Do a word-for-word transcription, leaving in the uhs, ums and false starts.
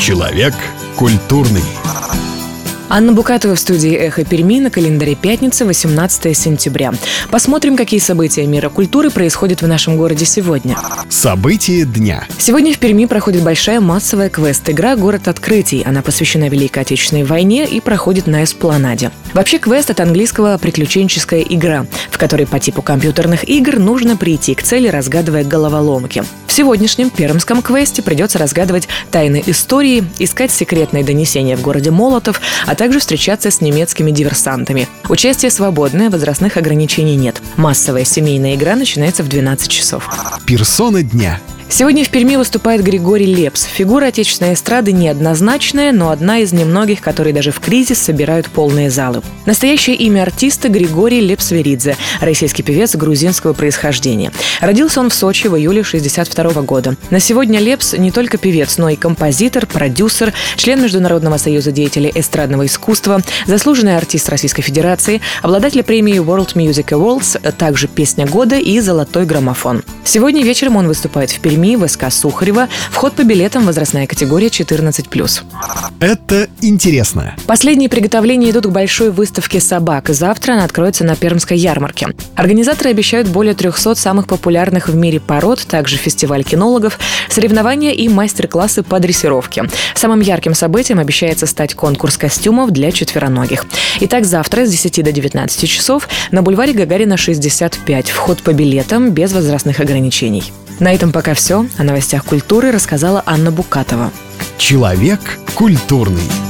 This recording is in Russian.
Человек культурный. Анна Букатова в студии «Эхо Перми», на календаре пятница, восемнадцатое сентября. Посмотрим, какие события мира культуры происходят в нашем городе сегодня. События дня. Сегодня в Перми проходит большая массовая квест-игра «Город открытий». Она посвящена Великой Отечественной войне и проходит на эспланаде. Вообще, квест от английского «приключенческая игра», в которой по типу компьютерных игр нужно прийти к цели, разгадывая головоломки. В сегодняшнем пермском квесте придется разгадывать тайны истории, искать секретные донесения в городе Молотов, а также встречаться с немецкими диверсантами. Участие свободное, возрастных ограничений нет. Массовая семейная игра начинается в двенадцать часов. Персона дня. Сегодня в Перми выступает Григорий Лепс. Фигура отечественной эстрады неоднозначная, но одна из немногих, которые даже в кризис собирают полные залы. Настоящее имя артиста – Григорий Лепсверидзе, российский певец грузинского происхождения. Родился он в Сочи в июле шестьдесят второго года. На сегодня Лепс не только певец, но и композитор, продюсер, член Международного союза деятелей эстрадного искусства, заслуженный артист Российской Федерации, обладатель премии World Music Awards, также «Песня года» и «Золотой граммофон». Сегодня вечером он выступает в Перми, в СК Сухарева. Вход по билетам, возрастная категория четырнадцать плюс. Это интересно. Последние приготовления идут к большой выставке собак. Завтра она откроется на Пермской ярмарке. Организаторы обещают более трехсот самых популярных в мире пород, также фестиваль кинологов, соревнования и мастер-классы по дрессировке. Самым ярким событием обещается стать конкурс костюмов для четвероногих. Итак, завтра с десяти до девятнадцати часов на бульваре Гагарина шестьдесят пять. Вход по билетам без возрастных ограничений. На этом пока все. О новостях культуры рассказала Анна Букатова. Человек культурный.